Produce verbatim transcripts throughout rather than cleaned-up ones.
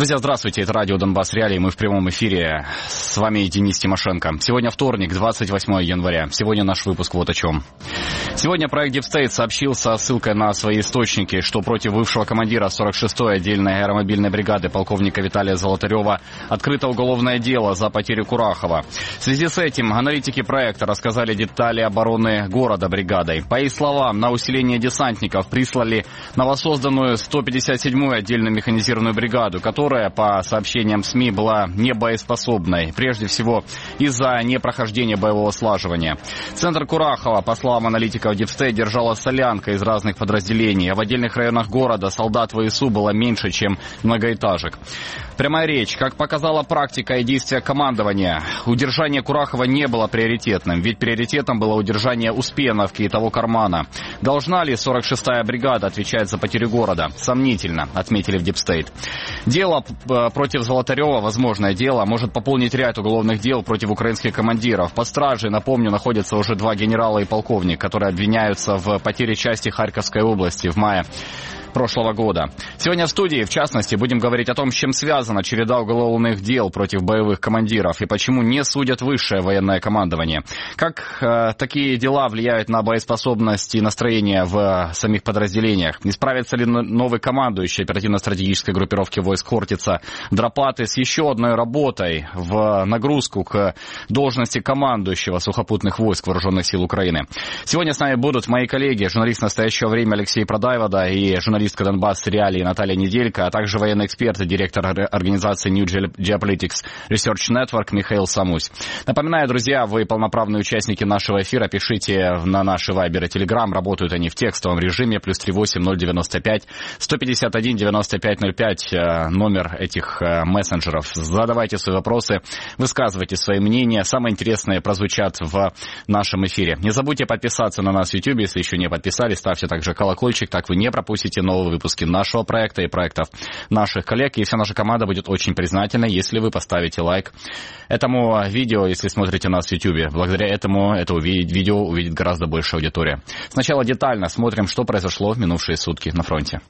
Друзья, здравствуйте, это радио Донбасс Реалии, мы в прямом эфире, с вами Денис Тимошенко. Сегодня вторник, двадцать восьмое января, сегодня наш выпуск вот о чем. Сегодня проект Deep State сообщил со ссылкой на свои источники, что против бывшего командира сорок шестой отдельной аэромобильной бригады полковника Виталия Золотарева открыто уголовное дело за потерю Курахова. В связи с этим аналитики проекта рассказали детали обороны города бригадой. По их словам, на усиление десантников прислали новосозданную сто пятьдесят седьмую отдельную механизированную бригаду, которая которая, по сообщениям СМИ, была небоеспособной, прежде всего из-за непрохождения боевого слаживания. Центр Курахова, по словам аналитиков Deep State, держала солянка из разных подразделений, а в отдельных районах города солдат ВСУ было меньше, чем многоэтажек. Прямая речь. Как показала практика и действия командования, удержание Курахова не было приоритетным, ведь приоритетом было удержание Успеновки и того кармана. Должна ли сорок шестая бригада отвечать за потерю города? Сомнительно, отметили в Deep State. Дело против Золотарева, возможное дело, может пополнить ряд уголовных дел против украинских командиров. Под стражей, напомню, находятся уже два генерала и полковник, которые обвиняются в потере части Харьковской области в мае прошлого года. Сегодня в студии, в частности, будем говорить о том, с чем связана череда уголовных дел против боевых командиров и почему не судят высшее военное командование. Как э, такие дела влияют на боеспособность и настроение в самих подразделениях? Не справится ли новый командующий оперативно-стратегической группировки войск Хортица Дропаты с еще одной работой в нагрузку к должности командующего сухопутных войск Вооруженных сил Украины? Сегодня с нами будут мои коллеги, журналист «Настоящего времени» Алексей Продайвода и журналист Донбасс Реалии Наталья Неделька, а также военный эксперт и директор организации New Geopolitics Research Network Михаил Самусь. Напоминаю, друзья, вы полноправные участники нашего эфира. Пишите на наши Вайбер и Телеграм. Работают они в текстовом режиме. Плюс три восемь ноль девяносто пять сто пятьдесят один девяносто пять ноль пять. Номер этих мессенджеров. Задавайте свои вопросы, высказывайте свои мнения. Самые интересные прозвучат в нашем эфире. Не забудьте подписаться на нас в YouTube, если еще не подписались. Ставьте также колокольчик, так вы не пропустите новые выпуски нашего проекта и проектов наших коллег. И вся наша команда будет очень признательна, если вы поставите лайк этому видео, если смотрите нас в YouTube. Благодаря этому это видео увидит гораздо большая аудитория. Сначала детально смотрим, что произошло в минувшие сутки на фронте.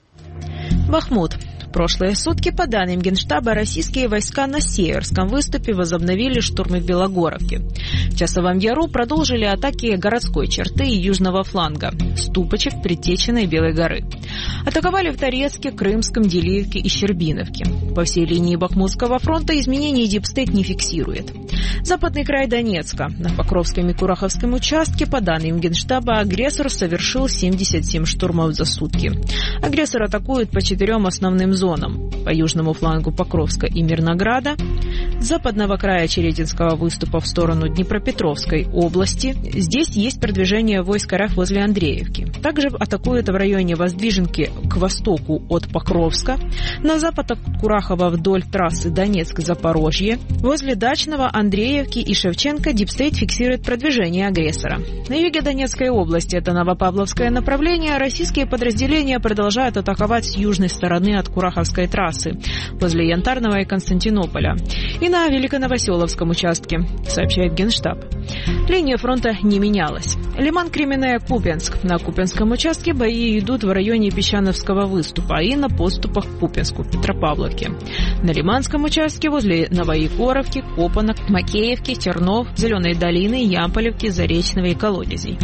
Бахмут. В прошлые сутки, по данным Генштаба, российские войска на Северском выступе возобновили штурмы в Белогоровке. В Часовом Яру продолжили атаки городской черты и южного фланга – Ступочек, Предтечиной и Белой горы. Атаковали в Торецке, Крымском, Делиевке и Щербиновке. По всей линии Бахмутского фронта изменений Deep State не фиксирует. Западный край Донецка. На Покровском и Кураховском участке, по данным Генштаба, агрессор совершил семьдесят семь штурмов за сутки. Агрессор атакует по четырем основным зонам. По южному флангу Покровска и Мирнограда, с западного края Черетинского выступа в сторону Днепропетровской области. Здесь есть продвижение войск РФ возле Андреевки. Также атакуют в районе Воздвиженки к востоку от Покровска, на запад от Курахова вдоль трассы Донецк-Запорожье. Возле Дачного, Андреевки и Шевченко Deep State фиксирует продвижение агрессора. На юге Донецкой области, это Новопавловское направление, российские подразделения продолжают атаковать с южной стороны от Кураховской трассы, возле Янтарного и Константинополя, и на Великоновоселовском участке, сообщает Генштаб. Линия фронта не менялась. Лиман-Кременная-Купенск. На Купенском участке бои идут в районе Песчановского выступа и на подступах к Купенску в Петропавловке. На Лиманском участке возле Новоегоровки, Копанок, Макеевки, Тернов, Зеленой долины, Ямполевки, Заречного и Колодезей.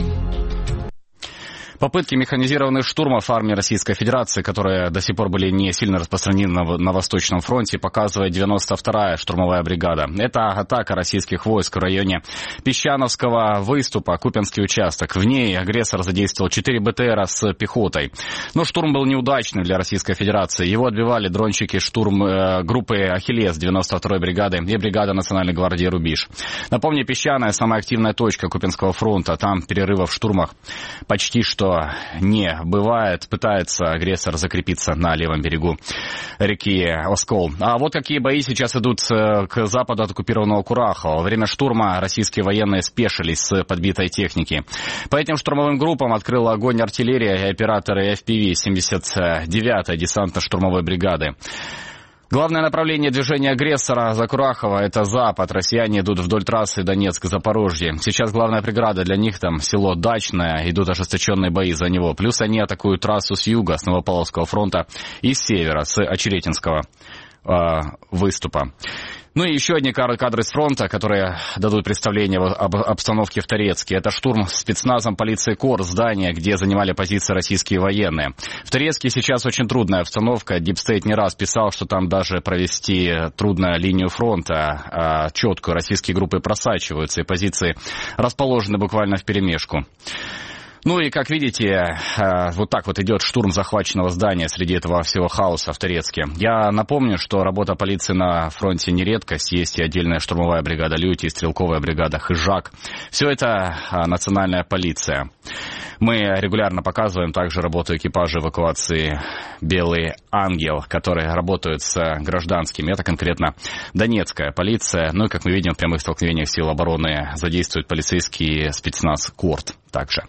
Попытки механизированных штурмов армии Российской Федерации, которые до сих пор были не сильно распространены на, на Восточном фронте, показывает девяносто вторая штурмовая бригада. Это атака российских войск в районе Песчановского выступа, Купенский участок. В ней агрессор задействовал четыре БТРа с пехотой. Но штурм был неудачным для Российской Федерации. Его отбивали дрончики штурм э, группы «Ахиллес» девяносто второй бригады и бригада Национальной гвардии «Рубеж». Напомню, Песчаная – самая активная точка Купенского фронта. Там перерывов в штурмах почти что не бывает. Пытается агрессор закрепиться на левом берегу реки Оскол. А вот какие бои сейчас идут к западу от оккупированного Курахова. Во время штурма российские военные спешились с подбитой техники. По этим штурмовым группам открыла огонь артиллерия и операторы эф пи ви семьдесят девятой десантно-штурмовой бригады. Главное направление движения агрессора за Курахова – это запад. Россияне идут вдоль трассы Донецк-Запорожье. Сейчас главная преграда для них там село Дачное. Идут ожесточенные бои за него. Плюс они атакуют трассу с юга, с Новопавловского фронта, и с севера, с Очеретинского выступа. Ну и еще одни кадры с фронта, которые дадут представление об обстановке в Торецке. Это штурм спецназом полиции КОР здания, где занимали позиции российские военные. В Торецке сейчас очень трудная обстановка. Дипстейт не раз писал, что там даже провести трудно линию фронта четкую. Российские группы просачиваются, и позиции расположены буквально вперемешку. Ну и, как видите, вот так вот идет штурм захваченного здания среди этого всего хаоса в Торецке. Я напомню, что работа полиции на фронте не редкость. Есть и отдельная штурмовая бригада «Лють», и стрелковая бригада «Хыжак». Все это национальная полиция. Мы регулярно показываем также работу экипажа эвакуации «Белый ангел», которые работают с гражданскими. Это конкретно донецкая полиция. Ну и, как мы видим, в прямых столкновениях сил обороны задействуют полицейский спецназ «Корт» также.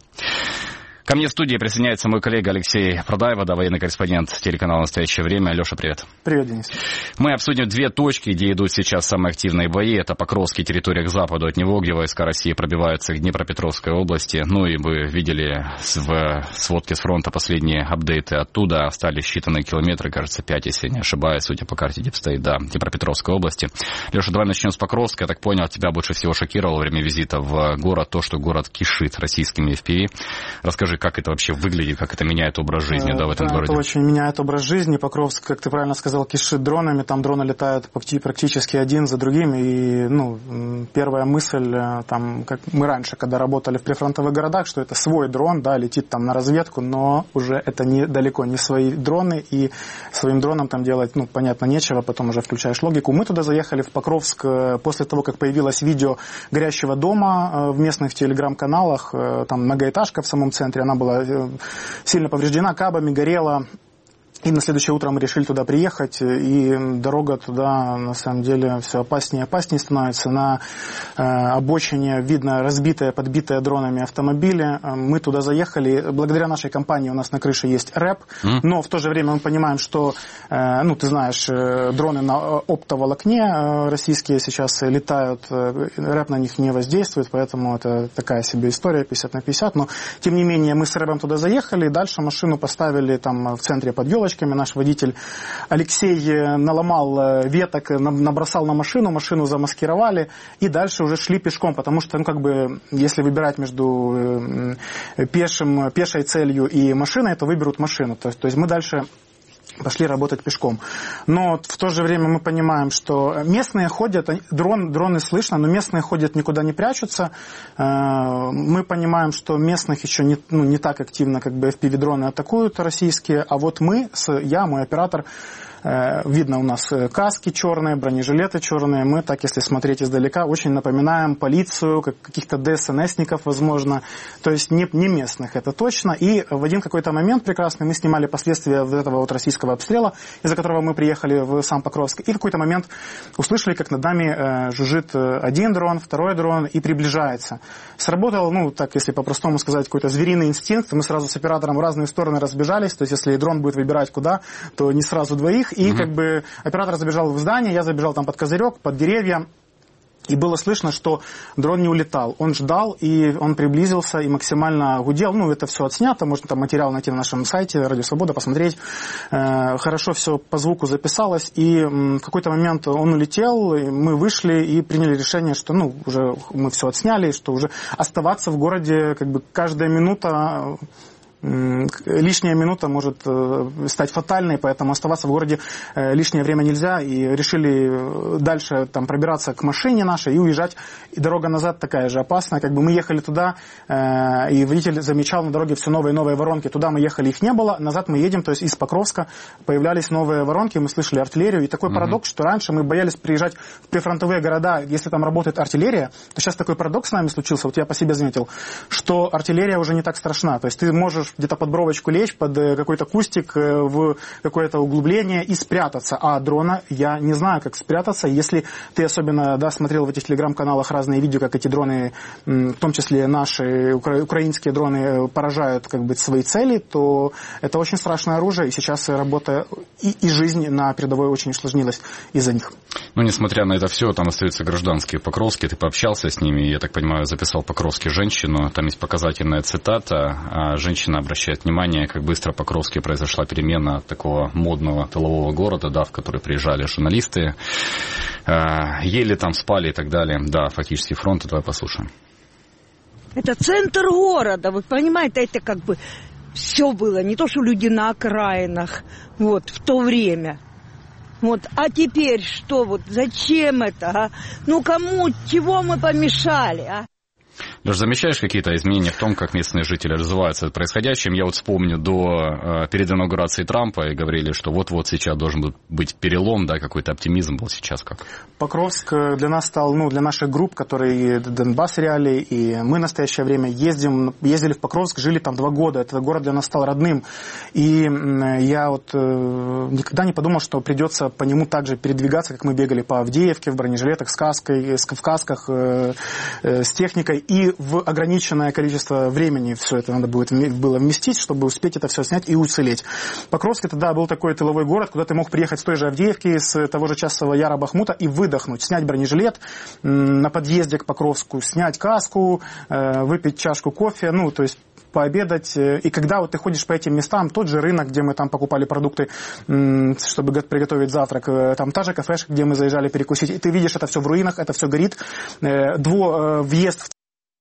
Ко мне в студии присоединяется мой коллега Алексей Продаева, да, военный корреспондент телеканала «Настоящее время». Леша, привет. Привет, Денис. Мы обсудим две точки, где идут сейчас самые активные бои. Это Покровский, территория к западу от него, где войска России пробиваются к Днепропетровской области. Ну и вы видели в сводке с фронта последние апдейты оттуда. Остались считанные километры, кажется, пять, если не ошибаюсь, судя по карте Дипстейт, да, Днепропетровской области. Леша, давай начнем с Покровска. Я так понял, тебя больше всего шокировало во время визита в город то, что город кишит российскими эф пи ви. Расскажи, как это вообще выглядит, как это меняет образ жизни, да, в этом да, городе? Это очень меняет образ жизни. Покровск, как ты правильно сказал, кишит дронами. Там дроны летают практически один за другим. И, ну, первая мысль, там, как мы раньше, когда работали в прифронтовых городах, что это свой дрон, да, летит там на разведку, но уже это не, далеко не свои дроны, и своим дроном там делать, ну, понятно, нечего, потом уже включаешь логику. Мы туда заехали, в Покровск, после того, как появилось видео горящего дома в местных телеграм-каналах, там многоэтажка в самом центре, она была сильно повреждена кабами, горела. И на следующее утро мы решили туда приехать, и дорога туда, на самом деле, все опаснее и опаснее становится. На э, обочине видно разбитые, подбитые дронами автомобили. Мы туда заехали. Благодаря нашей компании у нас на крыше есть рэп, mm. но в то же время мы понимаем, что, э, ну, ты знаешь, э, дроны на оптоволокне э, российские сейчас летают, э, рэп на них не воздействует, поэтому это такая себе история пятьдесят на пятьдесят. Но, тем не менее, мы с рэпом туда заехали, и дальше машину поставили там в центре под елочкой. Наш водитель Алексей наломал веток, набросал на машину, машину замаскировали, и дальше уже шли пешком, потому что, ну, как бы, если выбирать между пешим, пешей целью и машиной, то выберут машину. То есть, то есть мы дальше пошли работать пешком. Но в то же время мы понимаем, что местные ходят, дрон, дроны слышно, но местные ходят, никуда не прячутся. Мы понимаем, что местных еще не, ну, не так активно, как бы эф пи ви-дроны атакуют российские, а вот мы, я, мой оператор, видно у нас каски черные, бронежилеты черные. Мы так, если смотреть издалека, очень напоминаем полицию, как каких-то дэ эс эн эсников, возможно. То есть не, не местных, это точно. И в один какой-то момент прекрасный мы снимали последствия вот этого вот российского обстрела, из-за которого мы приехали в сам Покровск. И в какой-то момент услышали, как над нами жужжит один дрон, второй дрон и приближается. Сработал, ну так, если по-простому сказать, какой-то звериный инстинкт. Мы сразу с оператором в разные стороны разбежались. То есть если дрон будет выбирать куда, то не сразу двоих. И mm-hmm. как бы оператор забежал в здание, я забежал там под козырек, под деревья. И было слышно, что дрон не улетал. Он ждал, и он приблизился, и максимально гудел. Ну, это все отснято, можно там материал найти на нашем сайте Радио Свобода, посмотреть. Э, хорошо все по звуку записалось, и м, в какой-то момент он улетел, и мы вышли и приняли решение, что, ну, уже мы все отсняли, что уже оставаться в городе, как бы, каждая минута... лишняя минута может стать фатальной, поэтому оставаться в городе лишнее время нельзя, и решили дальше там пробираться к машине нашей и уезжать. И дорога назад такая же опасная, как бы мы ехали туда, и водитель замечал на дороге все новые и новые воронки. Туда мы ехали, их не было, назад мы едем, то есть из Покровска появлялись новые воронки, мы слышали артиллерию, и такой mm-hmm. парадокс, что раньше мы боялись приезжать в прифронтовые города, если там работает артиллерия, то сейчас такой парадокс с нами случился, вот я по себе заметил, что артиллерия уже не так страшна, то есть ты можешь где-то под бровочку лечь, под какой-то кустик, в какое-то углубление и спрятаться. А дрона я не знаю, как спрятаться. Если ты особенно, да, смотрел в этих телеграм-каналах разные видео, как эти дроны, в том числе наши укра- украинские дроны, поражают как бы свои цели, то это очень страшное оружие. И сейчас работа и, и жизнь на передовой очень усложнилась из-за них. Ну, несмотря на это все, там остаются гражданские Покровские. Ты пообщался с ними, я так понимаю, записал Покровский женщину. Там есть показательная цитата. Женщина обращает внимание, как быстро в Покровске произошла перемена такого модного тылового города, да, в который приезжали журналисты, ели там, спали и так далее. Да, фактически фронт, давай послушаем. Это центр города, вы понимаете, это как бы все было, не то, что люди на окраинах, вот, в то время. Вот, а теперь что, вот, зачем это, а? Ну, кому, чего мы помешали, а? Леш, замечаешь какие-то изменения в том, как местные жители развиваются происходящим? Я вот вспомню, до, перед инаугурацией Трампа и говорили, что вот-вот сейчас должен быть перелом, да, какой-то оптимизм был, сейчас как? Покровск для нас стал, ну, для наших групп, которые Донбасс реалии, и мы в настоящее время ездим, ездили в Покровск, жили там два года, этот город для нас стал родным, и я вот никогда не подумал, что придется по нему так же передвигаться, как мы бегали по Авдеевке, в бронежилетах, с каской, в касках, с техникой, и в ограниченное количество времени все это надо будет было вместить, чтобы успеть это все снять и уцелеть. Покровск, это, да, был такой тыловой город, куда ты мог приехать с той же Авдеевки, с того же Часового Яра, Бахмута и выдохнуть, снять бронежилет на подъезде к Покровску, снять каску, выпить чашку кофе, ну, то есть пообедать. И когда вот ты ходишь по этим местам, тот же рынок, где мы там покупали продукты, чтобы приготовить завтрак, там та же кафешка, где мы заезжали перекусить, и ты видишь, это все в руинах, это все горит. Дво, въезд в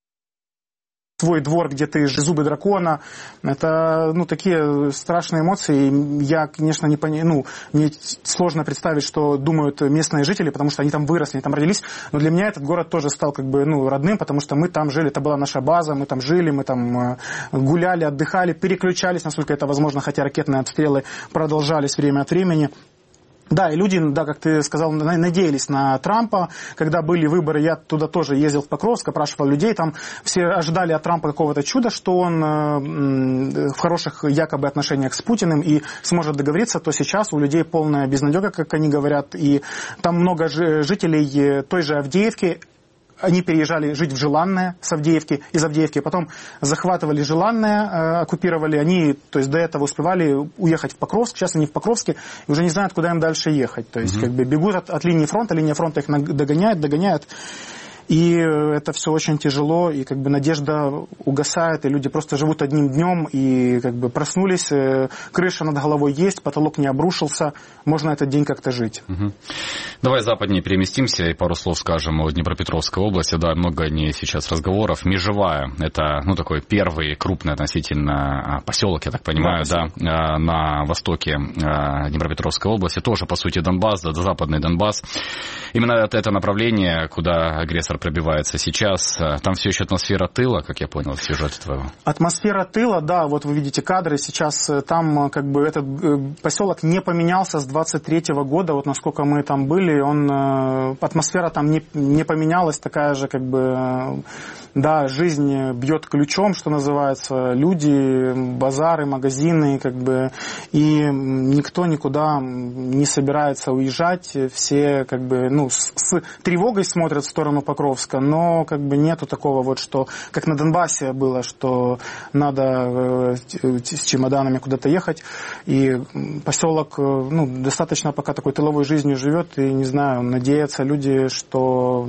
свой двор, где ты зубы дракона, это, ну, такие страшные эмоции. Я, конечно, не понимаю, ну, мне сложно представить, что думают местные жители, потому что они там выросли, они там родились, но для меня этот город тоже стал, как бы, ну, родным, потому что мы там жили, это была наша база, мы там жили, мы там гуляли, отдыхали, переключались, насколько это возможно, хотя ракетные обстрелы продолжались время от времени. Да, и люди, да, как ты сказал, надеялись на Трампа. Когда были выборы, я туда тоже ездил в Покровск, опрашивал людей. Там все ожидали от Трампа какого-то чуда, что он э, в хороших якобы отношениях с Путиным и сможет договориться. То сейчас у людей полная безнадега, как они говорят. И там много жителей той же Авдеевки. Они переезжали жить в Желанное с Авдеевки, из Авдеевки, потом захватывали Желанное, э, оккупировали. Они, то есть, до этого успевали уехать в Покровск, сейчас они в Покровске и уже не знают, куда им дальше ехать. То есть, mm-hmm. как бы бегут от, от линии фронта, линия фронта их догоняет, догоняет. И это все очень тяжело, и как бы надежда угасает, и люди просто живут одним днем, и как бы проснулись, крыша над головой есть, потолок не обрушился, можно этот день как-то жить. Угу. Давай западнее переместимся и пару слов скажем о Днепропетровской области. Да, много не сейчас разговоров. Межевая, это, ну, такой первый крупный относительно поселок, я так понимаю, да, да, на востоке Днепропетровской области, тоже, по сути, Донбасс, да, западный Донбасс. Именно это направление, куда агрессор пробивается сейчас. Там все еще атмосфера тыла, как я понял, в сюжете твоего. Атмосфера тыла, да, вот вы видите кадры. Сейчас там как бы этот поселок не поменялся с двадцать третьего года, вот насколько мы там были, он, атмосфера там не, не поменялась, такая же как бы, да, жизнь бьет ключом, что называется, люди, базары, магазины, как бы, и никто никуда не собирается уезжать, все как бы, ну, с, с тревогой смотрят в сторону Покровска, но как бы нету такого вот, что как на Донбассе было, что надо э, с чемоданами куда-то ехать, и поселок, ну, достаточно пока такой тыловой жизнью живет, и не знаю, надеются люди, что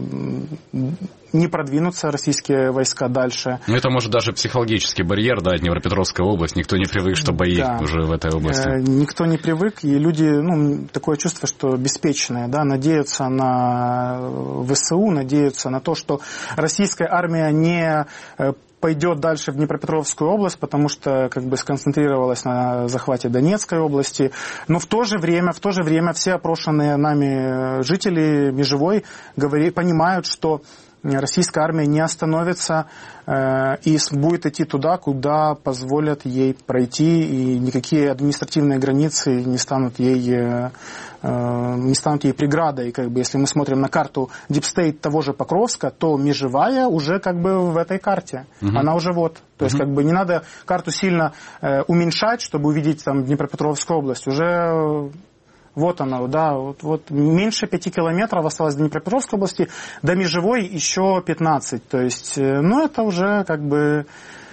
не продвинутся российские войска дальше. Ну, это может даже психологический барьер, да, Днепропетровская область, никто не привык, что бои да. уже в этой области. Э, никто не привык, и люди, ну, такое чувство, что беспечные, да, надеются на ВСУ, надеются на то, что российская армия не пойдет дальше в Днепропетровскую область, потому что как бы сконцентрировалась на захвате Донецкой области. Но в то же время, в то же время все опрошенные нами жители Межевой говори, понимают, что российская армия не остановится э, и будет идти туда, куда позволят ей пройти, и никакие административные границы не станут ей, э, не станут ей преградой. Как бы, если мы смотрим на карту Deep State того же Покровска, то Межевая уже как бы в этой карте. Угу. Она уже вот. То есть угу. как бы не надо карту сильно э, уменьшать, чтобы увидеть там Днепропетровскую область. Уже... Вот она, да, вот, вот меньше пяти километров осталось до Днепропетровской области, до Межевой еще пятнадцать. То есть, ну, это уже как бы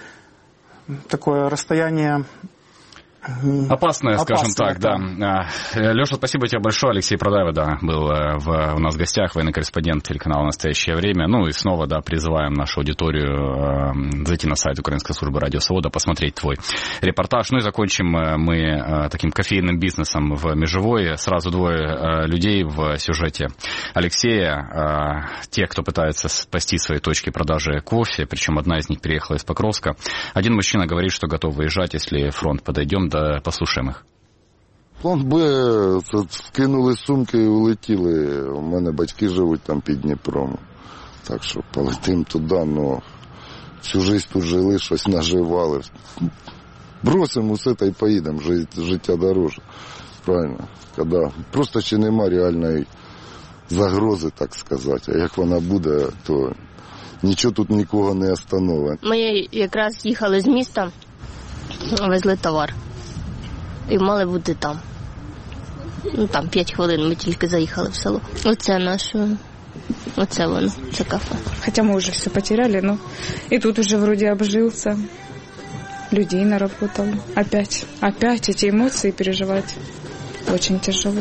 такое расстояние... Опасное, скажем Опасное, так, да. да. Леша, спасибо тебе большое. Алексей Продаева, да, был в, у нас в гостях, военный корреспондент телеканала «Настоящее время». Ну и снова, да, призываем нашу аудиторию зайти на сайт Украинской службы радио Свобода, посмотреть твой репортаж. Ну и закончим мы таким кофейным бизнесом в Межевой. Сразу двое людей в сюжете Алексея. Те, кто пытается спасти свои точки продажи кофе, причем одна из них переехала из Покровска. Один мужчина говорит, что готов выезжать, если фронт подойдем, да послушаем их. План Б, скинули сумки і улетіли. У мене батьки живуть там під Дніпром. Так що полетим туди, ну всю життя тут жили, щось наживали. Бросимо усе та й поїдемо, життя дороже. Правильно? Коли просто ще нема реальної загрози, так сказати. А як вона буде, то нічого тут нікого не остановить. Ми якраз їхали з міста, везли товар і мали бути там. Ну, там п'ять хвилин, ми тільки заїхали в село. Оце наше, оце воно, це кафе. Хотя мы уже все потеряли, но и тут уже вроде обжился, людей наработал. Опять, опять эти эмоции переживать очень тяжело.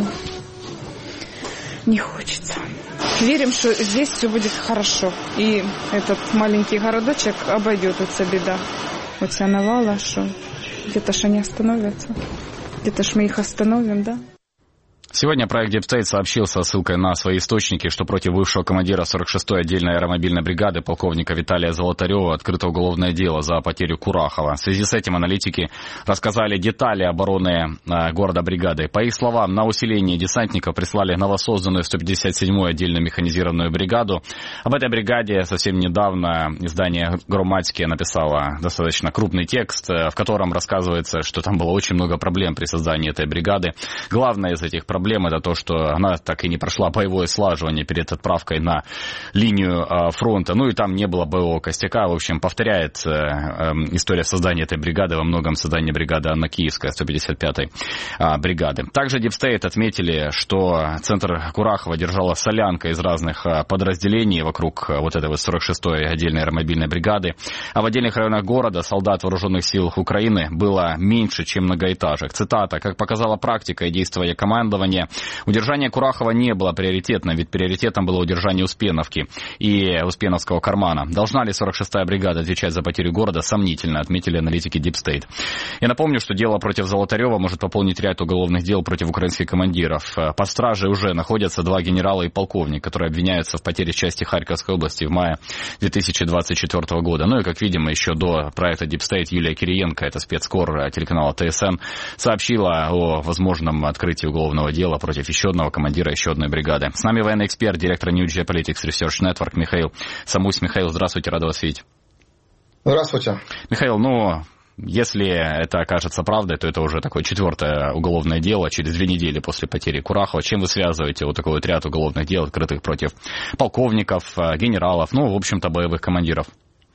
Не хочется. Верим, что здесь все будет хорошо. И этот маленький городочек обойдет эта беда. Вот вся навала, что где-то ж они остановятся. Где-то ж мы их остановим, да? Сегодня проект Deep State сообщил со ссылкой на свои источники, что против бывшего командира сорок шестой отдельной аэромобильной бригады полковника Виталия Золотарева открыто уголовное дело за потерю Курахова. В связи с этим аналитики рассказали детали обороны города бригады. По их словам, на усиление десантников прислали новосозданную сто пятьдесят седьмую отдельную механизированную бригаду. Об этой бригаде совсем недавно издание «Громадские» написало достаточно крупный текст, в котором рассказывается, что там было очень много проблем при создании этой бригады. Главное из этих проблем Проблема это то, что она так и не прошла боевое слаживание перед отправкой на линию э, фронта. Ну и там не было боевого костяка. В общем, повторяет э, э, история создания этой бригады во многом создание бригады Анна Киевская, сто пятьдесят пятой э, бригады. Также Deep State отметили, что центр Курахова держала солянка из разных э, подразделений вокруг э, вот этой вот сорок шестой отдельной аэромобильной бригады. А в отдельных районах города солдат вооруженных сил Украины было меньше, чем многоэтажек. Цитата. «Как показала практика и действия командования, удержание Курахова не было приоритетным, ведь приоритетом было удержание Успеновки и Успеновского кармана. Должна ли сорок шестая бригада отвечать за потерю города, сомнительно», отметили аналитики Deep State. Я напомню, что дело против Золотарева может пополнить ряд уголовных дел против украинских командиров. Под стражей уже находятся два генерала и полковник, которые обвиняются в потере части Харьковской области в мае две тысячи двадцать четвёртого года. Ну и, как видим, еще до проекта Deep State Юлия Кириенко, это спецкор телеканала ТСН, сообщила о возможном открытии уголовного дела против еще одного командира еще одной бригады. С нами военный эксперт, директор New Geopolitics Research Network Михаил Самусь. Михаил, здравствуйте, рад вас видеть. Здравствуйте. Михаил, ну, если это окажется правдой, то это уже такое четвертое уголовное дело через две недели после потери Курахова. Чем вы связываете вот такой вот ряд уголовных дел, открытых против полковников, генералов, ну, в общем-то, боевых командиров?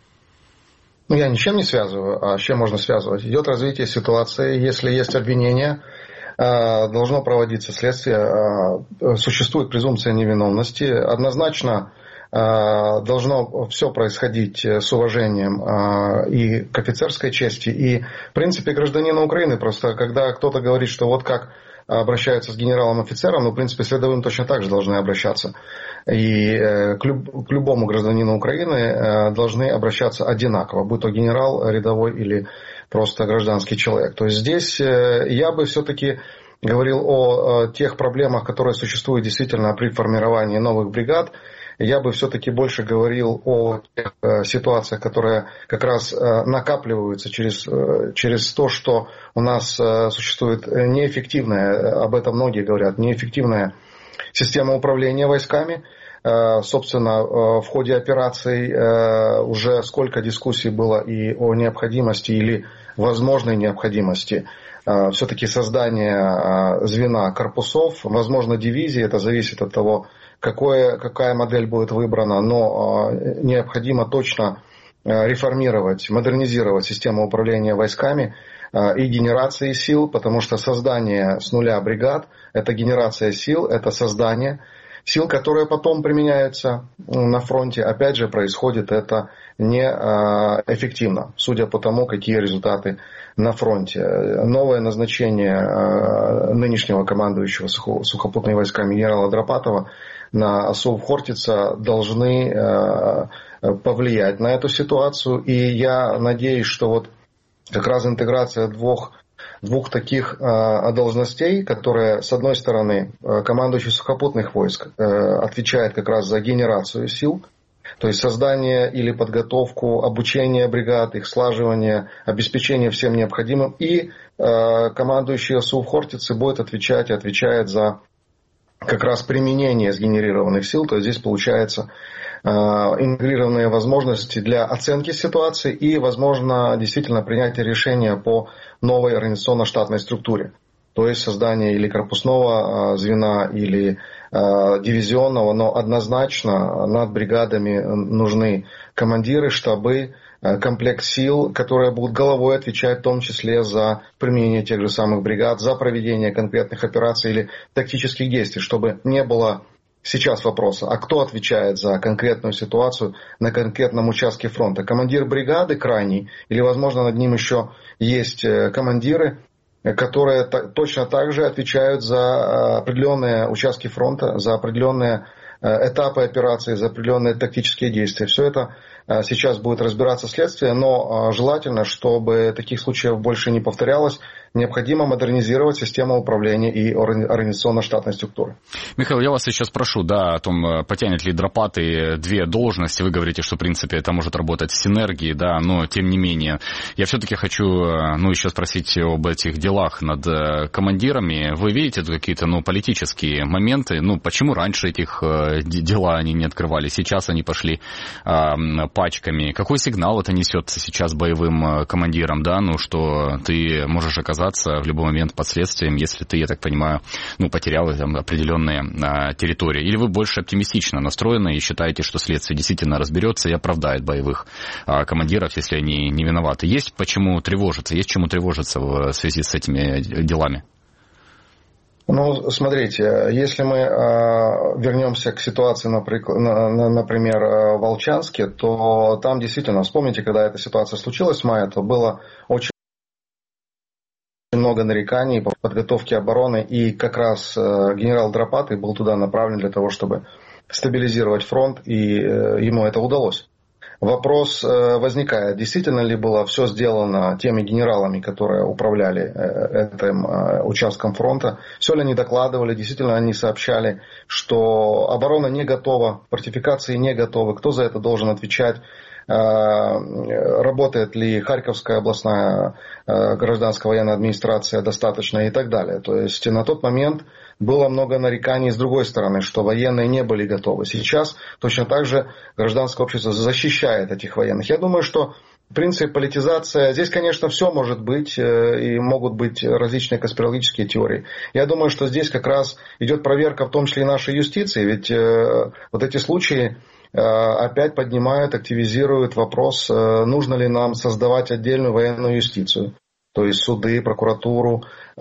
Ну, я ничем не связываю. А с чем можно связывать? Идет развитие ситуации. Если есть обвинения, должно проводиться следствие, существует презумпция невиновности. Однозначно должно все происходить с уважением и к офицерской чести, и в принципе гражданина Украины. Просто когда кто-то говорит, что вот как обращаются с генералом-офицером, ну, в принципе, следовым точно так же должны обращаться. И к, люб, к любому гражданину Украины должны обращаться одинаково, будь то генерал рядовой или просто гражданский человек. То есть здесь я бы все-таки говорил о тех проблемах, которые существуют действительно при формировании новых бригад. Я бы все-таки больше говорил о тех ситуациях, которые как раз накапливаются через, через то, что у нас существует неэффективная, об этом многие говорят, неэффективная система управления войсками. Собственно, в ходе операций уже сколько дискуссий было и о необходимости или возможной необходимости все-таки создания звена корпусов, возможно, дивизии, это зависит от того, какое, какая модель будет выбрана, но необходимо точно реформировать, модернизировать систему управления войсками и генерации сил, потому что создание с нуля бригад – это генерация сил, это создание сил, которые потом применяются на фронте. Опять же, происходит это неэффективно, судя по тому, какие результаты на фронте. Новое назначение нынешнего командующего сухопутными войсками генерала Дропатова на Азов Хортица должны повлиять на эту ситуацию. И я надеюсь, что вот как раз интеграция двух, двух таких э, должностей, которые, с одной стороны, командующий сухопутных войск э, отвечает как раз за генерацию сил, то есть создание или подготовку, обучение бригад, их слаживание, обеспечение всем необходимым. И э, командующий СУ в Хортице будет отвечать и отвечает за как раз применение сгенерированных сил. То есть здесь получается э, интегрированные возможности для оценки ситуации и, возможно, действительно принятия решения по новой организационно-штатной структуре. То есть создание или корпусного э, звена, или дивизионного, но однозначно над бригадами нужны командиры, штабы, комплект сил, которые будут головой отвечать в том числе за применение тех же самых бригад, за проведение конкретных операций или тактических действий, чтобы не было сейчас вопроса, а кто отвечает за конкретную ситуацию на конкретном участке фронта? Командир бригады крайний или, возможно, над ним еще есть командиры, которые точно так же отвечают за определенные участки фронта, за определенные этапы операции, за определенные тактические действия. Все это сейчас будет разбираться следствие, но желательно, чтобы таких случаев больше не повторялось. Необходимо модернизировать систему управления и организационно-штатной структуры. Михаил, я вас сейчас спрошу, да, о том, потянет ли Драпаты две должности. Вы говорите, что, в принципе, это может работать с синергией, да, но, тем не менее, я все-таки хочу, ну, еще спросить об этих делах над командирами. Вы видите тут какие-то, ну, политические моменты? Ну, почему раньше этих дела они не открывали? Сейчас они пошли а, пачками. Какой сигнал это несет сейчас боевым командирам, да, ну, что ты можешь оказаться в любой момент под следствием, если ты, я так понимаю, ну, потерял там определенные а, территории? Или вы больше оптимистично настроены и считаете, что следствие действительно разберется и оправдает боевых а, командиров, если они не виноваты? Есть почему тревожиться? Есть чему тревожиться в связи с этими делами? Ну, смотрите, если мы э, вернемся к ситуации, например, например, в Волчанске, то там действительно, вспомните, когда эта ситуация случилась в мае, то было очень много нареканий по подготовке обороны, и как раз э, генерал Драпаты был туда направлен для того, чтобы стабилизировать фронт, и э, ему это удалось. Вопрос возникает, действительно ли было все сделано теми генералами, которые управляли этим участком фронта, все ли они докладывали, действительно они сообщали, что оборона не готова, фортификации не готовы, кто за это должен отвечать, работает ли Харьковская областная гражданская военная администрация достаточно и так далее. То есть на тот момент было много нареканий с другой стороны, что военные не были готовы. Сейчас точно так же гражданское общество защищает этих военных. Я думаю, что в принципе политизация, здесь, конечно, все может быть, и могут быть различные конспирологические теории. Я думаю, что здесь как раз идет проверка, в том числе и нашей юстиции, ведь вот эти случаи опять поднимают, активизируют вопрос, нужно ли нам создавать отдельную военную юстицию. То есть суды, прокуратуру,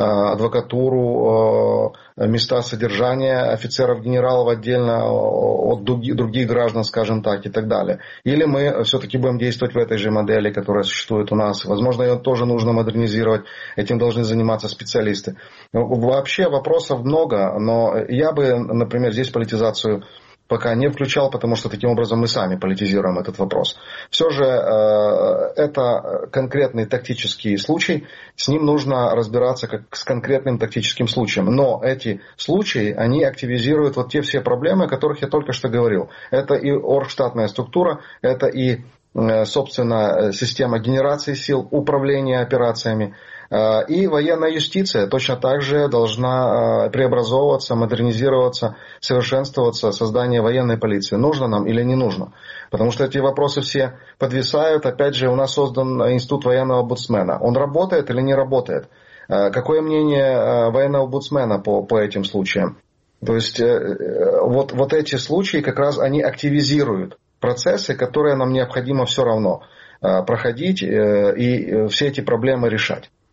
адвокатуру, места содержания офицеров, генералов отдельно от других граждан, скажем так, и так далее. Или мы все-таки будем действовать в этой же модели, которая существует у нас. Возможно, ее тоже нужно модернизировать. Этим должны заниматься специалисты. Вообще вопросов много, но я бы, например, здесь политизацию пока не включал, потому что таким образом мы сами политизируем этот вопрос. Все же э, это конкретный тактический случай, с ним нужно разбираться как с конкретным тактическим случаем. Но эти случаи, они активизируют вот те все проблемы, о которых я только что говорил. Это и оргштатная структура, это и, э, собственно, система генерации сил, управления операциями. И военная юстиция точно так же должна преобразовываться, модернизироваться, совершенствоваться, создание военной полиции. Нужно нам или не нужно? Потому что эти вопросы все подвисают. Опять же, у нас создан институт военного омбудсмена. Он работает или не работает? Какое мнение военного омбудсмена по, по этим случаям? То есть вот, вот эти случаи как раз они активизируют процессы, которые нам необходимо все равно проходить и все эти проблемы решать.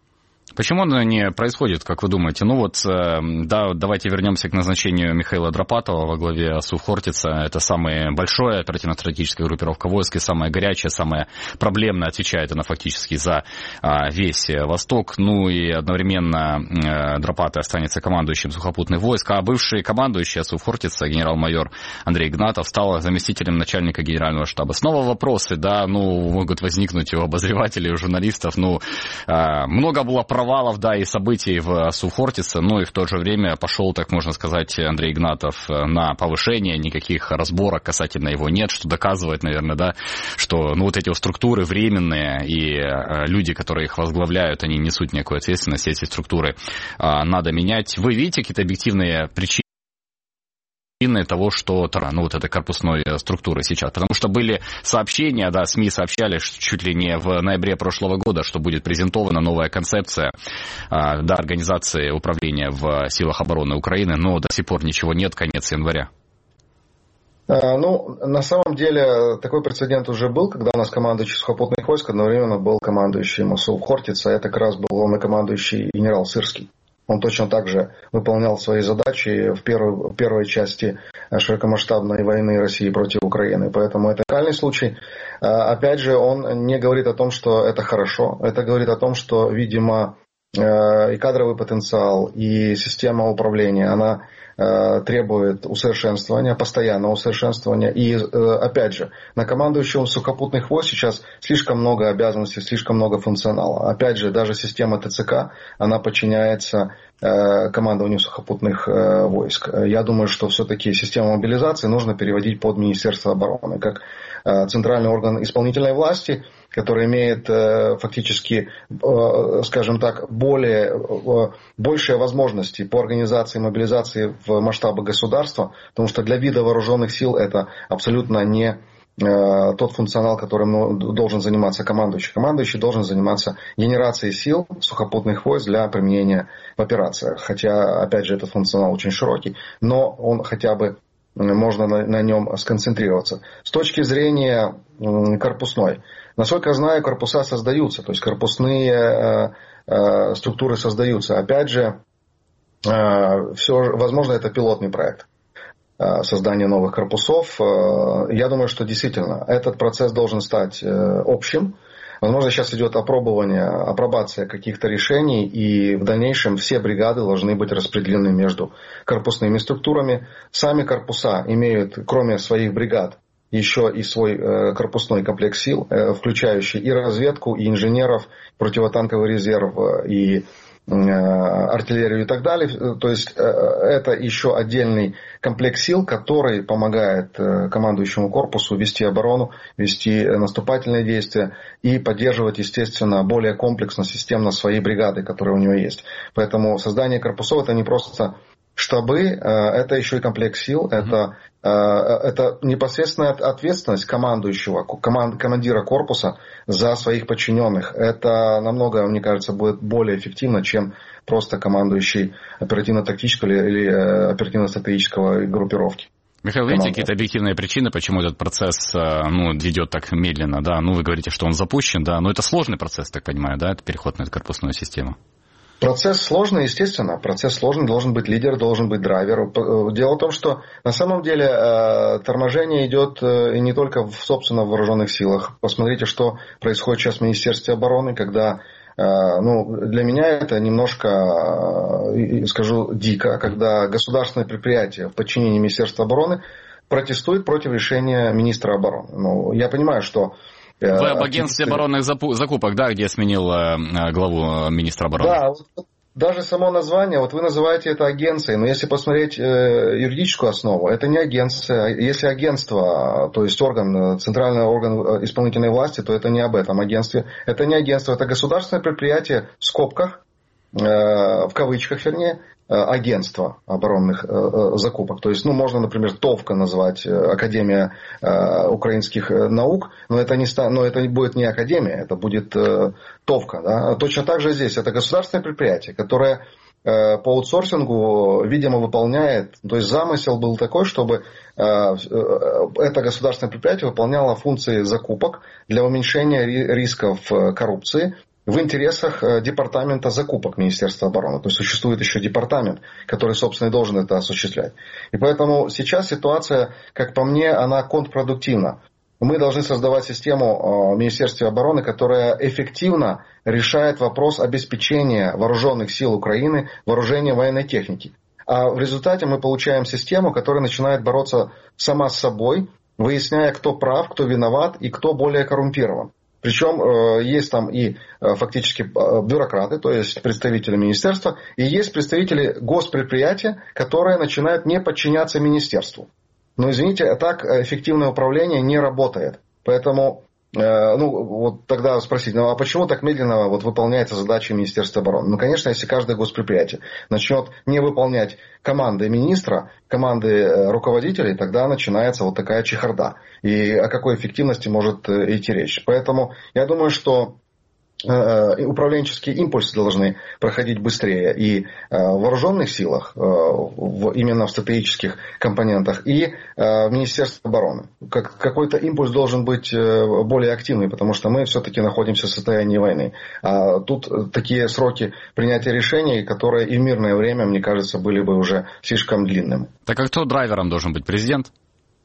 Почему оно не происходит, как вы думаете? Ну вот, да, давайте вернемся к назначению Михаила Драпатова во главе СУ «Хортица». Это самая большая оперативно-стратегическая группировка войск и самая горячая, самая проблемная, отвечает она фактически за весь Восток. Ну и одновременно Драпатый останется командующим сухопутных войск, а бывший командующий СУ «Хортица» генерал-майор Андрей Игнатов стал заместителем начальника генерального штаба. Снова вопросы, да, ну, могут возникнуть у обозревателей, у журналистов. Ну, много было провалов, да, и событий в СУ «Хортице», но и в то же время пошел, так можно сказать, Андрей Игнатов на повышение, никаких разборок касательно его нет, что доказывает, наверное, да, что, ну, вот эти вот структуры временные, и люди, которые их возглавляют, они несут некую ответственность, эти структуры надо менять. Вы видите какие-то объективные причины того, что, ну, вот этой корпусной структуры сейчас? Потому что были сообщения, да, СМИ сообщали, что чуть ли не в ноябре прошлого года, что будет презентована новая концепция, да, организации управления в силах обороны Украины, но до сих пор ничего нет, конец января. Ну, на самом деле, такой прецедент уже был, когда у нас командующий сухопутных войск одновременно был командующим СУ «Хортица», это как раз был он и командующий генерал Сырский. Он точно так же выполнял свои задачи в первой, в первой части широкомасштабной войны России против Украины. Поэтому это уникальный случай. Опять же, он не говорит о том, что это хорошо. Это говорит о том, что, видимо, и кадровый потенциал, и система управления, она требует усовершенствования, постоянного усовершенствования. И, опять же, на командующего сухопутных войск сейчас слишком много обязанностей, слишком много функционала. Опять же, даже система ТЦК, она подчиняется командованию сухопутных войск. Я думаю, что все-таки систему мобилизации нужно переводить под Министерство обороны, как центральный орган исполнительной власти, который имеет фактически, скажем так, более, большие возможности по организации мобилизации в масштабах государства, потому что для вида вооруженных сил это абсолютно не тот функционал, которым должен заниматься командующий. Командующий должен заниматься генерацией сил сухопутных войск для применения в операциях. Хотя, опять же, этот функционал очень широкий, но он хотя бы можно на, на нем сконцентрироваться. С точки зрения корпусной, насколько я знаю, корпуса создаются, то есть корпусные э, э, структуры создаются. Опять же, э, все, возможно, это пилотный проект э, создания новых корпусов. Э, я думаю, что действительно этот процесс должен стать э, общим. Возможно, сейчас идет опробование, апробация каких-то решений, и в дальнейшем все бригады должны быть распределены между корпусными структурами. Сами корпуса имеют, кроме своих бригад, еще и свой э, корпусной комплекс сил, э, включающий и разведку, и инженеров, противотанковый резерв, и э, артиллерию и так далее. То есть э, это еще отдельный комплекс сил, который помогает э, командующему корпусу вести оборону, вести наступательные действия и поддерживать, естественно, более комплексно, системно свои бригады, которые у него есть. Поэтому создание корпусов это не просто штабы, э, это еще и комплекс сил, mm-hmm. это Это непосредственная ответственность командующего, команд, командира корпуса за своих подчиненных. Это намного, мне кажется, будет более эффективно, чем просто командующий оперативно-тактического или оперативно-стратегического группировки. Михаил, видите какие-то объективные причины, почему этот процесс, ну, идет так медленно, да? Ну, вы говорите, что он запущен, да, но это сложный процесс, так понимаю, да, это переход на эту корпусную систему. Процесс сложный, естественно. Процесс сложный, должен быть лидер, должен быть драйвер. Дело в том, что на самом деле торможение идет не только в собственно вооруженных силах. Посмотрите, что происходит сейчас в Министерстве обороны, когда, ну, для меня это немножко, скажу, дико, когда государственное предприятие в подчинении Министерства обороны протестует против решения министра обороны. Ну, я понимаю, что Вы об агентстве оборонных закупок, да, где сменил главу министра обороны? Да, вот даже само название, вот вы называете это агенцией, но если посмотреть юридическую основу, это не агенция. Если агентство, то есть орган, центральный орган исполнительной власти, то это не об этом агентстве. Это не агентство, это государственное предприятие в скобках, в кавычках, вернее, агентство оборонных закупок. То есть, ну, можно, например, ТОВКа назвать, Академия украинских наук, но это не, но это будет не Академия, это будет ТОВКа. Да? Точно так же здесь. Это государственное предприятие, которое по аутсорсингу, видимо, выполняет, то есть замысел был такой, чтобы это государственное предприятие выполняло функции закупок для уменьшения рисков коррупции в интересах департамента закупок Министерства обороны. То есть существует еще департамент, который, собственно, и должен это осуществлять. И поэтому сейчас ситуация, как по мне, она контрпродуктивна. Мы должны создавать систему в Министерстве обороны, которая эффективно решает вопрос обеспечения вооруженных сил Украины вооружением военной техники. А в результате мы получаем систему, которая начинает бороться сама с собой, выясняя, кто прав, кто виноват и кто более коррумпирован. Причем есть там и фактически бюрократы, то есть представители министерства, и есть представители госпредприятия, которые начинают не подчиняться министерству. Но, извините, так эффективное управление не работает. Поэтому, э, ну, вот тогда спросить, ну, а почему так медленно вот выполняется задача Министерства обороны? Ну, конечно, если каждое госпредприятие начнет не выполнять команды министра, команды руководителей, тогда начинается вот такая чехарда. И о какой эффективности может идти речь? Поэтому я думаю, что управленческие импульсы должны проходить быстрее и в вооруженных силах, именно в стратегических компонентах, и в Министерстве обороны. Какой-то импульс должен быть более активный, потому что мы все-таки находимся в состоянии войны. А тут такие сроки принятия решений, которые и в мирное время, мне кажется, были бы уже слишком длинными. Так а кто драйвером должен быть? Президент?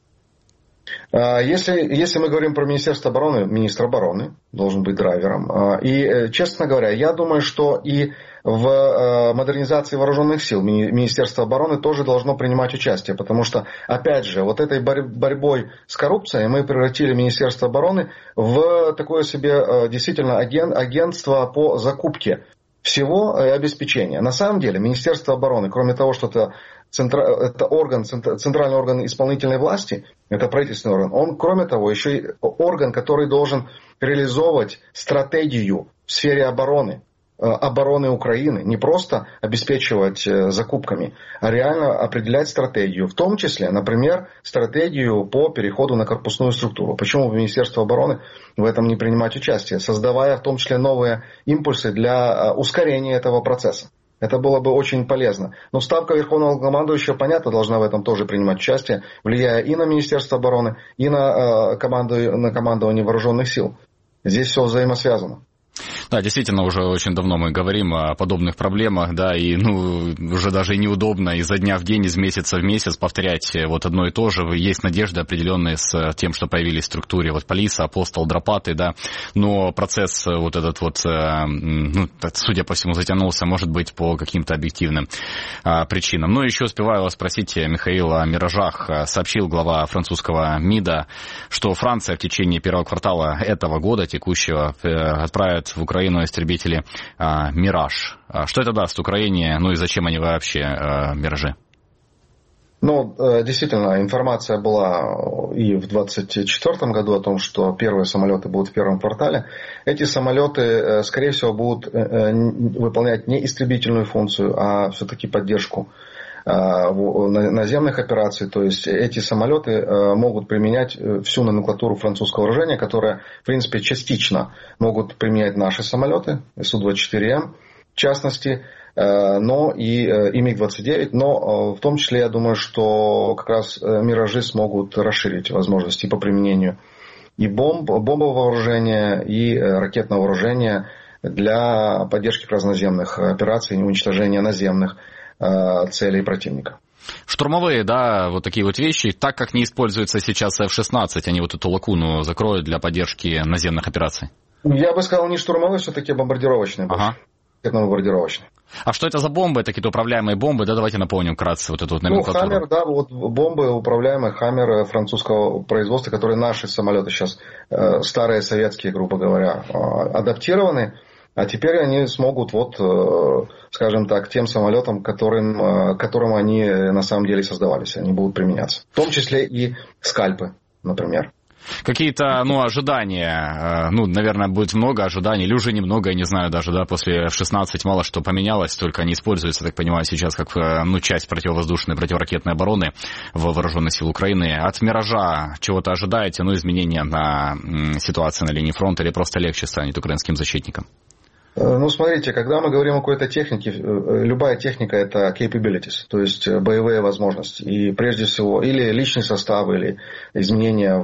Если, если мы говорим про Министерство обороны, министр обороны должен быть драйвером. И, честно говоря, я думаю, что и в модернизации вооруженных сил Министерство обороны тоже должно принимать участие. Потому что, опять же, вот этой борьбой с коррупцией мы превратили Министерство обороны в такое себе действительно агент, агентство по закупке всего и обеспечения. На самом деле Министерство обороны, кроме того, что это это орган, центральный орган исполнительной власти, это правительственный орган. Он, кроме того, еще и орган, который должен реализовывать стратегию в сфере обороны, обороны Украины. Не просто обеспечивать закупками, а реально определять стратегию. В том числе, например, стратегию по переходу на корпусную структуру. Почему Министерство обороны в этом не принимать участие, создавая в том числе новые импульсы для ускорения этого процесса? Это было бы очень полезно. Но Ставка Верховного Командующего, понятно, должна в этом тоже принимать участие, влияя и на Министерство обороны, и на, э, команду, на командование вооруженных сил. Здесь все взаимосвязано. Да, действительно, уже очень давно мы говорим о подобных проблемах, да, и, ну, уже даже и неудобно изо дня в день, из месяца в месяц повторять вот одно и то же. Есть надежды определенные с тем, что появились в структуре вот Полиса, Апостол, Дропаты, да, но процесс вот этот вот, ну, судя по всему, затянулся, может быть, по каким-то объективным причинам. Но еще успеваю вас спросить, Михаил, о «Миражах». Сообщил глава французского МИДа, что Франция в течение первого квартала этого года, текущего, отправит в Украину истребители а, «Мираж». А что это даст Украине, ну и зачем они вообще, а, «Миражи»? Ну, действительно, информация была и в двадцать четвёртом году о том, что первые самолеты будут в первом квартале. Эти самолеты, скорее всего, будут выполнять не истребительную функцию, а все-таки поддержку наземных операций. То есть эти самолеты могут применять всю номенклатуру французского вооружения, которая, в принципе, частично могут применять наши самолеты, Су двадцать четыре М, в частности, но и, и Миг двадцать девять. Но в том числе, я думаю, что как раз «Миражи» смогут расширить возможности по применению и бомб, бомбового вооружения, и ракетного вооружения для поддержки разноземных операций и уничтожения наземных целей противника. Штурмовые, да, вот такие вот вещи, так как не используются сейчас эф шестнадцать, они вот эту лакуну закроют для поддержки наземных операций? Я бы сказал, не штурмовые, все-таки бомбардировочные. Ага. Бомбардировочные. А что это за бомбы? Это какие-то управляемые бомбы? Да, давайте напомним вкратце вот эту вот номенклатуру. Ну, «Хаммер», да, вот бомбы управляемые «Хаммер» французского производства, которые наши самолеты сейчас, э, старые советские, грубо говоря, э, адаптированы. А теперь они смогут, вот, скажем так, тем самолетам, которым, которым они на самом деле создавались, они будут применяться. В том числе и «Скальпы», например. Какие-то, ну, ожидания, ну, наверное, будет много ожиданий, или уже немного, я не знаю даже, да, после эф шестнадцать мало что поменялось, только они используются, так понимаю, сейчас как, ну, часть противовоздушной, противоракетной обороны в вооруженных сил Украины. От «Миража» чего-то ожидаете, ну, изменения на ситуации на линии фронта, или просто легче станет украинским защитникам? Ну, смотрите, когда мы говорим о какой-то технике, любая техника – это capabilities, то есть боевые возможности. И прежде всего, или личный состав, или изменения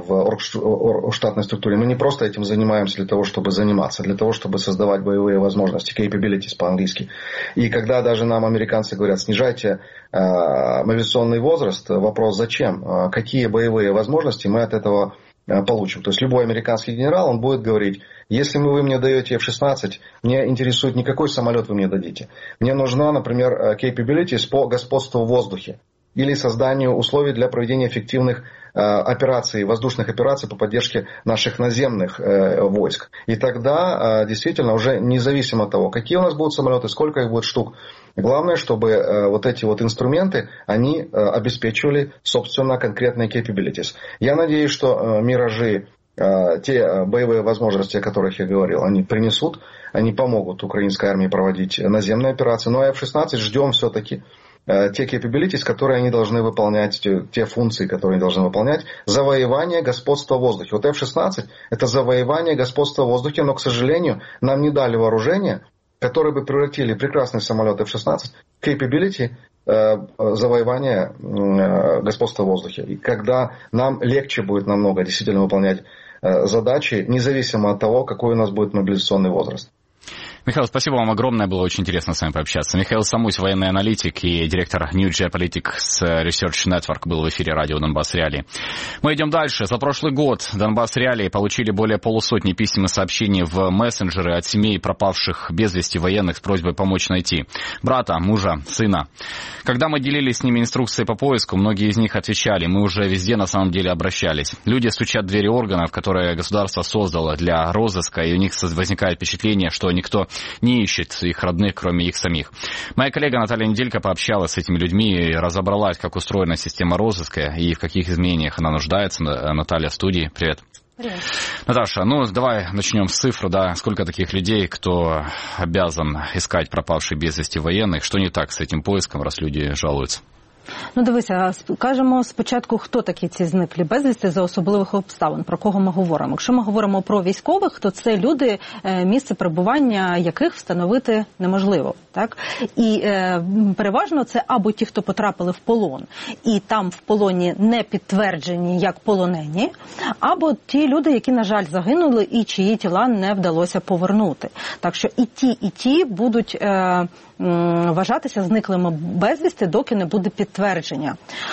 в штатной структуре. Мы не просто этим занимаемся для того, чтобы заниматься, для того, чтобы создавать боевые возможности, capabilities по-английски. И когда даже нам американцы говорят, снижайте э, мобилизационный возраст, вопрос зачем, какие боевые возможности мы от этого получим. То есть любой американский генерал, он будет говорить, если вы мне даете эф шестнадцать, мне интересует не какой самолет вы мне дадите. Мне нужна, например, capabilities по господству в воздухе или созданию условий для проведения эффективных э, операций, воздушных операций по поддержке наших наземных э, войск. И тогда э, действительно уже независимо от того, какие у нас будут самолеты, сколько их будет штук, главное, чтобы э, вот эти вот инструменты, они э, обеспечивали, собственно, конкретные capabilities. Я надеюсь, что э, миражи, э, те боевые возможности, о которых я говорил, они принесут, они помогут украинской армии проводить наземные операции. Но эф шестнадцать ждем все-таки те capabilities, которые они должны выполнять, те, те функции, которые они должны выполнять. Завоевание господства в воздухе. Вот эф шестнадцать это завоевание господства в воздухе, но, к сожалению, нам не дали вооружение, которые бы превратили прекрасный самолет эф шестнадцать в capability э, завоевания э, господства в воздухе. И когда нам легче будет намного действительно выполнять э, задачи, независимо от того, какой у нас будет мобилизационный возраст. Михаил, спасибо вам огромное, было очень интересно с вами пообщаться. Михаил Самусь, военный аналитик и директор New Geopolitics Research Network, был в эфире радио Донбасс Реалии. Мы идем дальше. За прошлый год Донбасс Реалии получили более полусотни писем и сообщений в мессенджеры от семей пропавших без вести военных с просьбой помочь найти брата, мужа, сына. Когда мы делились с ними инструкцией по поиску, многие из них отвечали, мы уже везде на самом деле обращались. Люди стучат в двери органов, которые государство создало для розыска, и у них возникает впечатление, что никто не ищет их родных, кроме их самих. Моя коллега Наталья Неделько пообщалась с этими людьми и разобралась, как устроена система розыска и в каких изменениях она нуждается. Наталья в студии. Привет. Привет. Наташа, ну давай начнем с цифр, да, сколько таких людей, кто обязан искать пропавших без вести военных, что не так с этим поиском, раз люди жалуются? Ну, дивися, кажемо спочатку, хто такі ці зниклі безвісти за особливих обставин, про кого ми говоримо. Якщо ми говоримо про військових, то це люди, місце перебування яких встановити неможливо. Так? І е, переважно це або ті, хто потрапили в полон, і там в полоні не підтверджені як полонені, або ті люди, які, на жаль, загинули і чиї тіла не вдалося повернути. Так що і ті, і ті будуть е, вважатися зниклими безвісти, доки не буде підтвердження.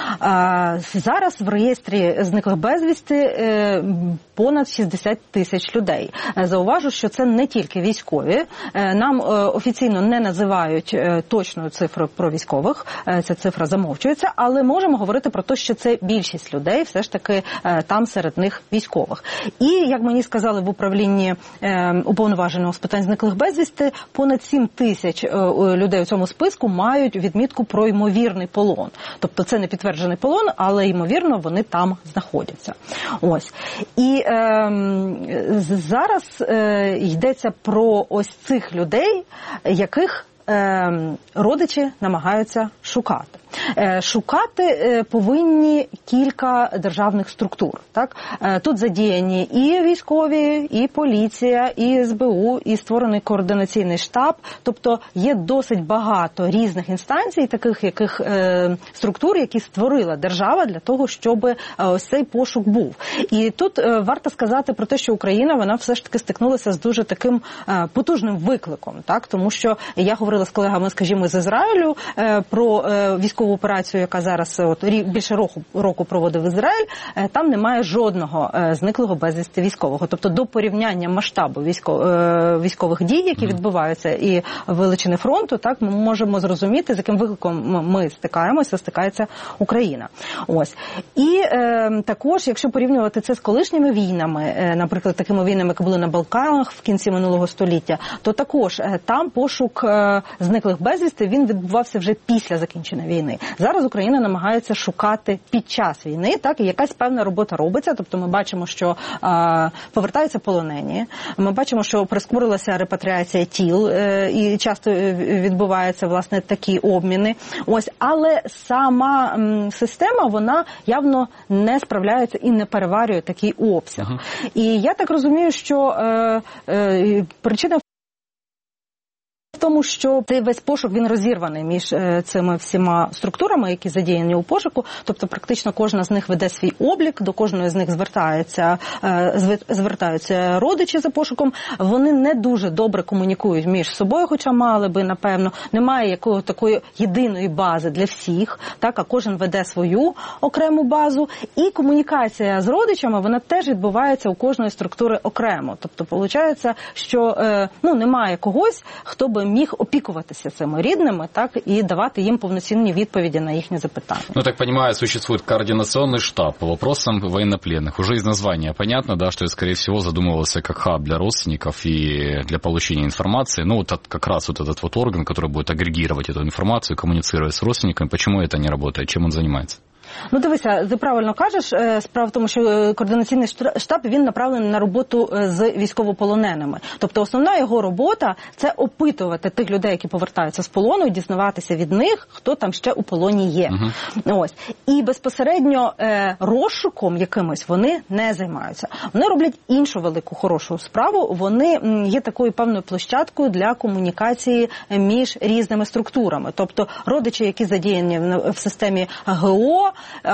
Зараз в реєстрі зниклих безвісти понад шістдесят тисяч людей. Зауважу, що це не тільки військові. Нам офіційно не називають точною цифрою про військових, ця цифра замовчується, але можемо говорити про те, що це більшість людей, все ж таки там серед них військових. І, як мені сказали в управлінні уповноваженого з питань зниклих безвісти, понад сім тисяч людей у цьому списку мають відмітку про ймовірний полон. Тобто це не підтверджений полон, але ймовірно вони там знаходяться. Ось. І е, зараз е, йдеться про ось цих людей, яких е, родичі намагаються шукати. Шукати повинні кілька державних структур. Так? Тут задіяні і військові, і поліція, і ес бе у, і створений координаційний штаб. Тобто є досить багато різних інстанцій, таких яких е, структур, які створила держава для того, щоб ось цей пошук був. І тут е, варто сказати про те, що Україна, вона все ж таки стикнулася з дуже таким е, потужним викликом. Так? Тому що я говорила з колегами, скажімо, з Ізраїлю е, про е, військову операцію, яка зараз от, більше року, року проводив Ізраїль, там немає жодного зниклого безвісти військового. Тобто до порівняння масштабу військових дій, які відбуваються, і величини фронту, так, ми можемо зрозуміти, з яким викликом ми стикаємося, стикається Україна. Ось. І е, також, якщо порівнювати це з колишніми війнами, е, наприклад, такими війнами, які були на Балканах в кінці минулого століття, то також е, там пошук е, зниклих безвісти, він відбувався вже після закінчення війни. Зараз Україна намагається шукати під час війни, так, і якась певна робота робиться, тобто ми бачимо, що е, повертаються полонені, ми бачимо, що прискорилася репатріація тіл, е, і часто відбуваються, власне, такі обміни. Ось, але сама м, система, вона явно не справляється і не переварює такий обсяг. Ага. І я так розумію, що е, е, причина тому, що цей весь пошук, він розірваний між цими всіма структурами, які задіяні у пошуку, тобто практично кожна з них веде свій облік, до кожної з них звертаються, звертаються родичі за пошуком, вони не дуже добре комунікують між собою, хоча мали би, напевно, немає якої такої єдиної бази для всіх, так, а кожен веде свою окрему базу, і комунікація з родичами, вона теж відбувається у кожної структури окремо, тобто, виходить, що ну, немає когось, хто би міг опікуватися цими рідними, так, і давати їм повноцінні відповіді на їхні запитання. Ну, так понимаю, существует координационный штаб по вопросам военнопленных. Уже из названия понятно, да, что это, скорее всего, задумывался как хаб для родственников и для получения информации. Ну, вот как раз вот этот вот орган, который будет агрегировать эту информацию, коммуницировать с родственниками. Почему это не работает? Чем он занимается? Ну, дивися, ти правильно кажеш. Справа в тому, що координаційний штаб, він направлений на роботу з військовополоненими. Тобто основна його робота – це опитувати тих людей, які повертаються з полону, і дізнаватися від них, хто там ще у полоні є. Uh-huh. Ось. І безпосередньо розшуком якимось вони не займаються. Вони роблять іншу велику хорошу справу. Вони є такою певною площадкою для комунікації між різними структурами. Тобто родичі, які задіяні в системі ГО,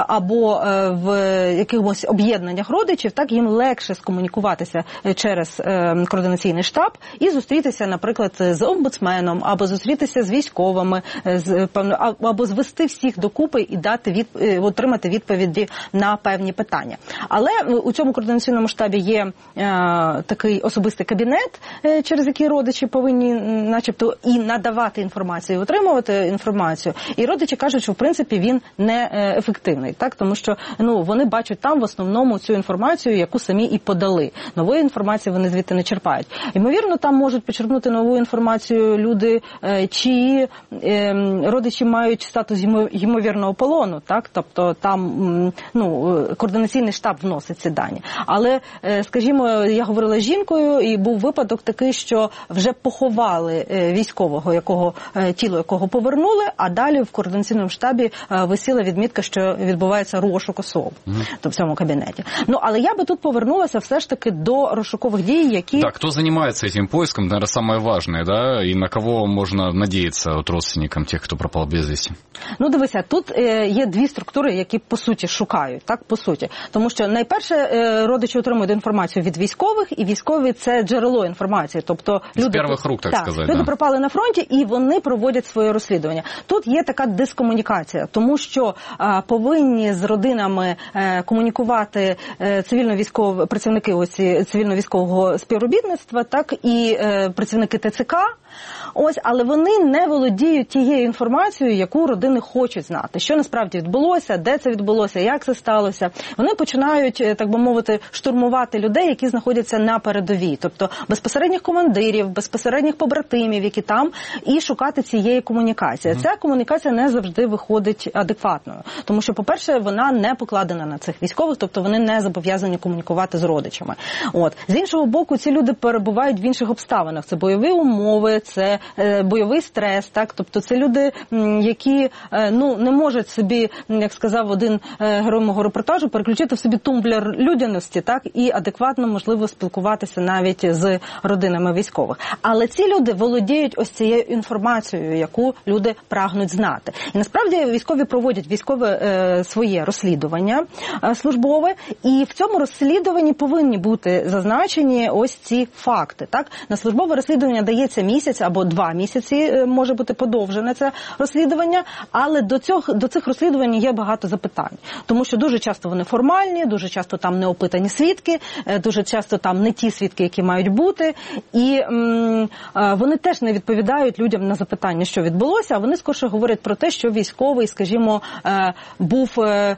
або в якихось об'єднаннях родичів, так їм легше скомунікуватися через координаційний штаб і зустрітися, наприклад, з омбудсменом, або зустрітися з військовими, з, або звести всіх докупи і дати від, отримати відповіді на певні питання. Але у цьому координаційному штабі є е, такий особистий кабінет, е, через який родичі повинні начебто і надавати інформацію, і отримувати інформацію. І родичі кажуть, що в принципі він не ефективний, так, тому що ну, вони бачать там в основному цю інформацію, яку самі і подали. Нової інформації вони звідти не черпають. Ймовірно, там можуть почерпнути нову інформацію люди, чиї е, родичі мають статус ймовірного полону, так, тобто там ну, координаційний штаб вносить ці дані. Але, скажімо, я говорила з жінкою, і був випадок такий, що вже поховали військового, якого тіло якого повернули, а далі в координаційному штабі висіла відмітка, що відбувається розшук особ mm-hmm. в цьому кабінеті. Ну, але я би тут повернулася все ж таки до розшукових дій, які... Да, кто занимается этим поиском, наверное, самое важное, да, и на кого можно надеяться от родственникам тех, кто пропал без вести? Ну, дивися, тут е, є дві структури, які, по суті, шукають, так, по суті. Тому що, найперше, е, родичі отримують інформацію від військових, і військові – це джерело інформації. Тобто, з люди, перших рук, так, так сказати. Люди да. пропали на фронті, і вони проводять своє розслідування. Тут є така дискомунікація, тому що е, повинні з родинами е, комунікувати е, цивільно-військові, працівники ось цивільно-військового співробітництва, так, і е, працівники ТЦК. Ось, але вони не володіють тією інформацією, яку родини хочуть знати. Що насправді відбулося, де це відбулося, як це сталося. Вони починають, так би мовити, штурмувати людей, які знаходяться на передовій. Тобто безпосередніх командирів, безпосередніх побратимів, які там, і шукати цієї комунікації. Mm-hmm. Ця комунікація не завжди виходить адекватною. Тому що, по-перше, вона не покладена на цих військових, тобто вони не зобов'язані комунікувати з родичами. От. З іншого боку, ці люди перебувають в інших обставинах. Це бойові умови, це е, бойовий стрес, так? Тобто це люди, м, які е, ну, не можуть собі, як сказав один е, герой мого репортажу, переключити в собі тумблер людяності, так? І адекватно, можливо, спілкуватися навіть з родинами військових. Але ці люди володіють ось цією інформацією, яку люди прагнуть знати. І насправді військові проводять військове е, своє розслідування е, службове, і в цьому розслідуванні повинні бути зазначені ось ці факти, так? На службове розслідування дається місяць або два місяці, може бути подовжене це розслідування, але до цього, до цих розслідувань є багато запитань. Тому що дуже часто вони формальні, дуже часто там не опитані свідки, дуже часто там не ті свідки, які мають бути, і м, вони теж не відповідають людям на запитання, що відбулося, а вони скоріше говорять про те, що військовий, скажімо, був,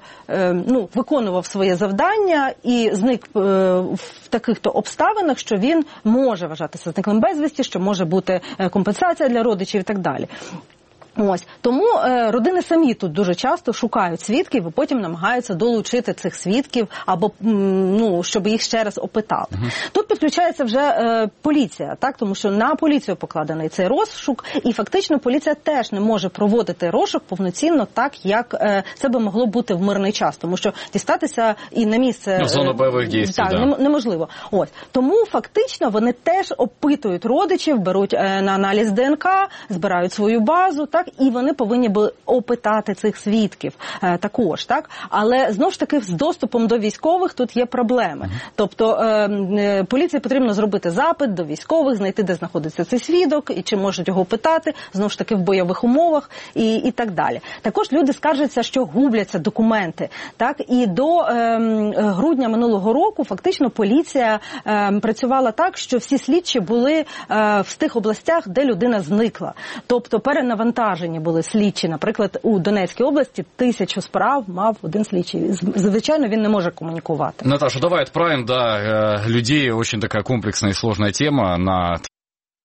ну, виконував своє завдання і зник в таких-то обставинах, що він може вважатися зниклим безвісті, що може бути компенсація для родичів і так далі. Ось тому е, родини самі тут дуже часто шукають свідків і потім намагаються долучити цих свідків або м, ну щоб їх ще раз опитали. Uh-huh. Тут підключається вже е, поліція, так тому що на поліцію покладений цей розшук, і фактично поліція теж не може проводити розшук повноцінно, так як е, це би могло бути в мирний час, тому що дістатися і на місце ну, зону бойових дій, так, да. неможливо. Ось тому фактично вони теж опитують родичів, беруть е, на аналіз ДНК, збирають свою базу, так. І вони повинні були опитати цих свідків е, також, так? Але, знову ж таки, з доступом до військових тут є проблеми. Uh-huh. Тобто, е, е, поліції потрібно зробити запит до військових, знайти, де знаходиться цей свідок, і чи можуть його питати, знову ж таки, в бойових умовах, і, і так далі. Також люди скаржаться, що губляться документи, так? І до е, грудня минулого року, фактично, поліція е, працювала так, що всі слідчі були е, в тих областях, де людина зникла. Тобто, перенавантажені були слідчі. Наприклад, у Донецькій області тисячу справ мав один слідчий. Звичайно, він не може комунікувати. Наташа, давай отправим, да, людей. Очень такая комплексная и сложная тема на